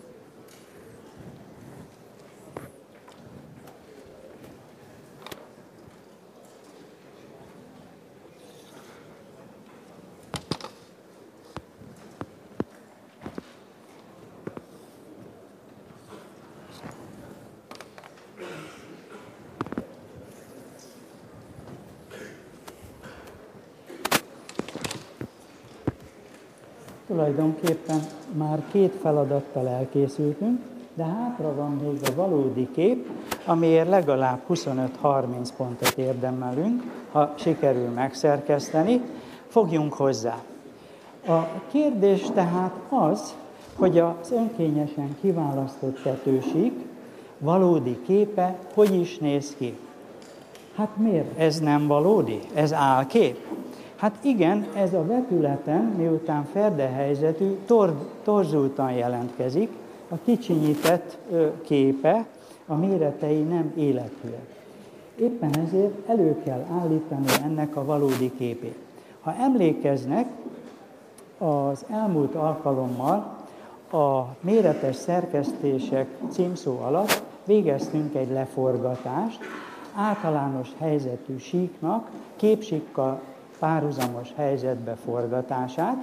Tulajdonképpen már két feladattal elkészültünk, de hátra van még a valódi kép, amiért legalább huszonöt-harminc pontot érdemelünk, ha sikerül megszerkeszteni. Fogjunk hozzá. A kérdés tehát az, hogy az önkényesen kiválasztott tetősík valódi képe hogy is néz ki. Hát miért? Ez nem valódi? Ez álkép? Hát igen, ez a vetületen, miután ferdehelyzetű, tor, torzultan jelentkezik, a kicsinyített ö, képe, a méretei nem életűek. Éppen ezért elő kell állítani ennek a valódi képét. Ha emlékeznek, az elmúlt alkalommal a méretes szerkesztések címszó alatt végeztünk egy leforgatást, általános helyzetű síknak képsíkkal párhuzamos helyzetbe forgatását,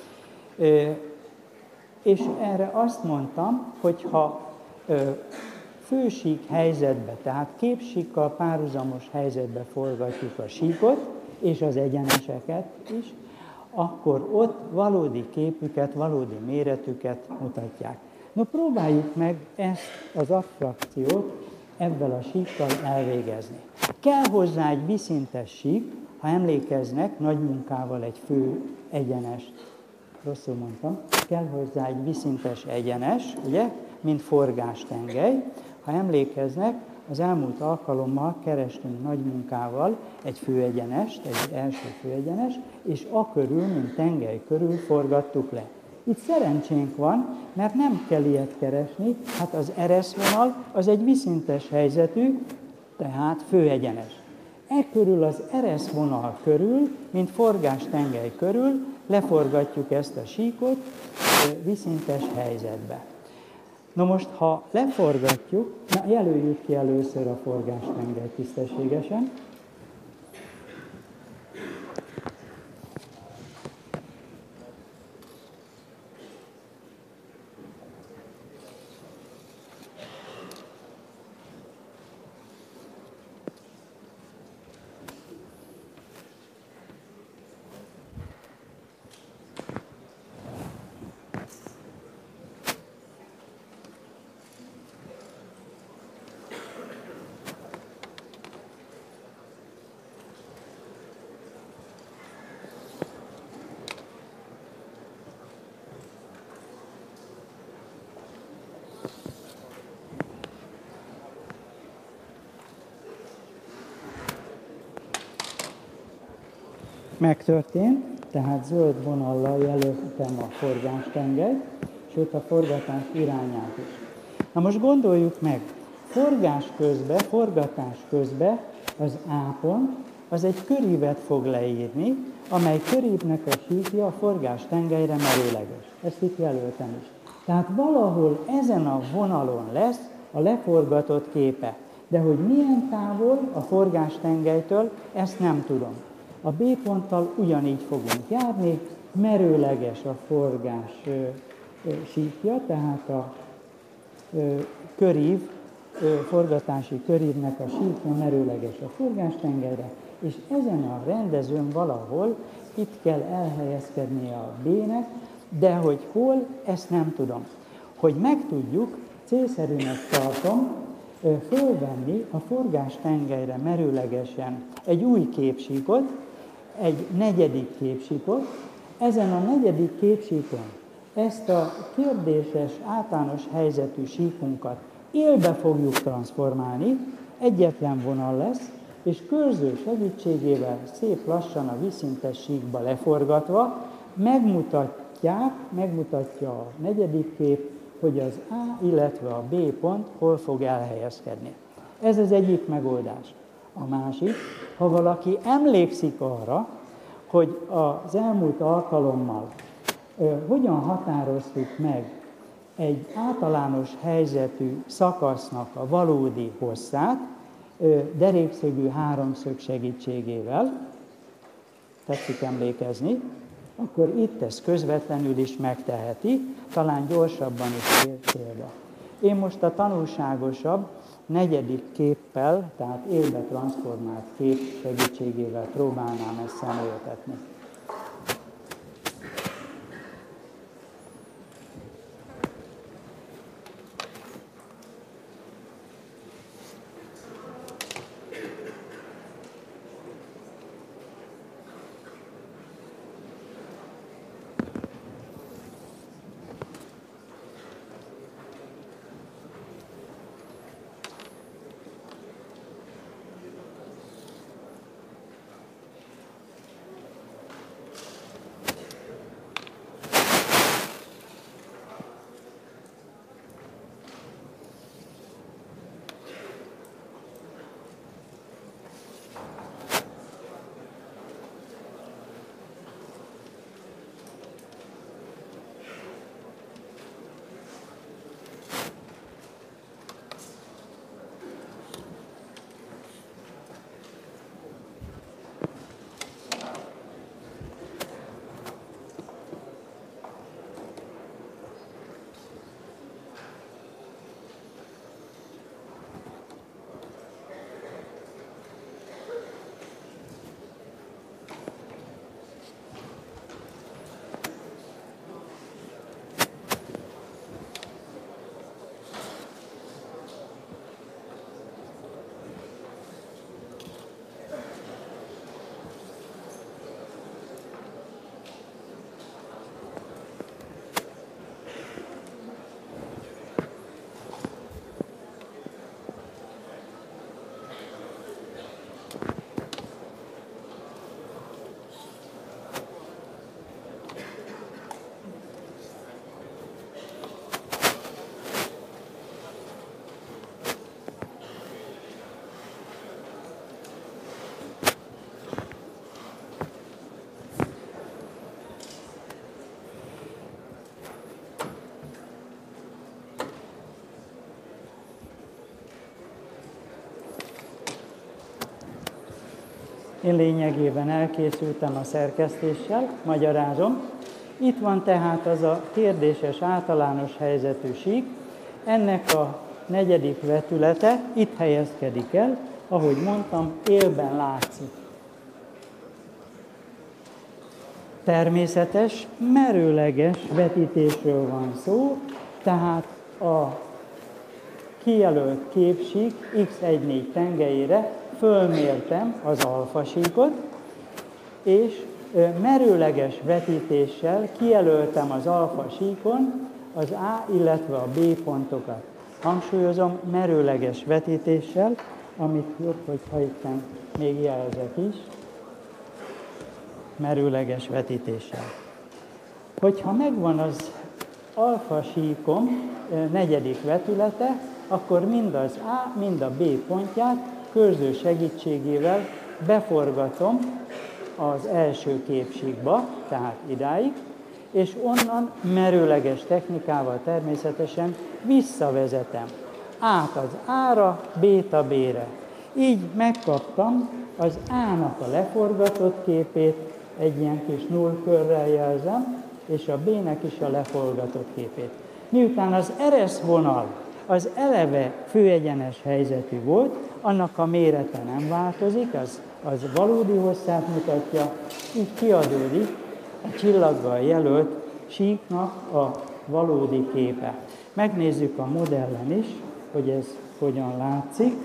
és erre azt mondtam, hogy ha fősík helyzetbe, tehát képsíkkal párhuzamos helyzetbe forgatjuk a síkot, és az egyeneseket is, akkor ott valódi képüket, valódi méretüket mutatják. No, próbáljuk meg ezt az abstrakciót ebben a síkkal elvégezni. Kell hozzá egy viszintes sík, ha emlékeznek, nagy munkával egy fő egyenes, rosszul mondtam, kell hozzá egy viszintes egyenes, ugye, mint forgástengely. Ha emlékeznek, az elmúlt alkalommal kerestünk nagy munkával egy főegyenest, egy első főegyenes, és a körül, mint tengely körül forgattuk le. Itt szerencsénk van, mert nem kell ilyet keresni, hát az ereszvonal az egy viszintes helyzetű, tehát főegyenes. E körül az ereszvonal körül, mint forgástengely körül, leforgatjuk ezt a síkot viszintes helyzetbe. Na most, ha leforgatjuk, na jelöljük ki először a forgástengelyt tisztességesen. Megtörtént, tehát zöld vonallal jelöltem a forgástengelyt, sőt a forgatás irányát is. Na most gondoljuk meg, forgás közben, forgatás közben az A pont, az egy körívet fog leírni, amely körívnek a síkja a forgástengelyre merőleges. Ezt itt jelöltem is. Tehát valahol ezen a vonalon lesz a leforgatott képe. De hogy milyen távol a forgástengelytől, ezt nem tudom. A B ponttal ugyanígy fogunk járni, merőleges a forgás ö, ö, síkja, tehát a ö, körív, ö, forgatási körívnek a síkja merőleges a forgástengelyre, és ezen a rendezőn valahol itt kell elhelyezkednie a B-nek, de hogy hol, ezt nem tudom. Hogy megtudjuk, célszerűnek tartom ö, fölvenni a forgástengelyre merőlegesen egy új képsíkot, egy negyedik képsíkot. Ezen a negyedik képsíkon ezt a kérdéses, általános helyzetű síkunkat élbe fogjuk transformálni, egyetlen vonal lesz, és körző segítségével szép lassan a viszintes síkba leforgatva megmutatják, megmutatja a negyedik kép, hogy az A, illetve a B pont hol fog elhelyezkedni. Ez az egyik megoldás. A másik, ha valaki emlékszik arra, hogy az elmúlt alkalommal ö, hogyan határoztuk meg egy általános helyzetű szakasznak a valódi hosszát, ö, derépszögű háromszög segítségével, tetszik emlékezni, akkor itt ezt közvetlenül is megteheti, talán gyorsabban is példa. Én most a tanulságosabb negyedik képpel, tehát élbe transformált kép segítségével próbálnám ezt szemléltetni. Én lényegében elkészültem a szerkesztéssel, magyarázom. Itt van tehát az a kérdéses általános helyzetű sík, ennek a negyedik vetülete itt helyezkedik el, ahogy mondtam, élben látszik. Természetes, merőleges vetítésről van szó, tehát a kijelölt képsík iksz tizennégy tengelyére fölmértem az alfasíkot, és merőleges vetítéssel kijelöltem az alfasíkon az A, illetve a B pontokat. Hangsúlyozom, merőleges vetítéssel, amit jobb, hogyha itt még jelzek is, merőleges vetítéssel. Hogyha megvan az alfasíkom negyedik vetülete, akkor mind az A, mind a B pontját körző segítségével beforgatom az első képsíkba, tehát idáig, és onnan merőleges technikával természetesen visszavezetem át az A-ra, B-t a B-re. Így megkaptam az A-nak a leforgatott képét, egy ilyen kis nullkörrel jelzem, és a B-nek is a leforgatott képét. Miután az ereszvonal az eleve főegyenes helyzetű volt, annak a mérete nem változik, az, az valódi hosszát mutatja, így kiadódik a csillaggal jelölt síknak a valódi képe. Megnézzük a modellen is, hogy ez hogyan látszik.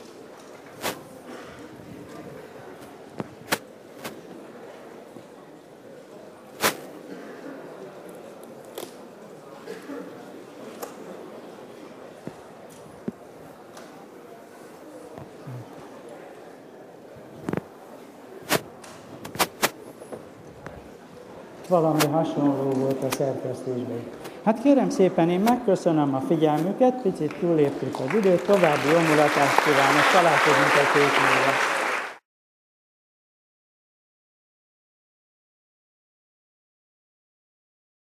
Valami hasonló volt a szerkesztésben. Hát kérem szépen, én megköszönöm a figyelmüket, picit túléptük az időt, további jó mulatást kívánok, találkozunk egy hét múlva.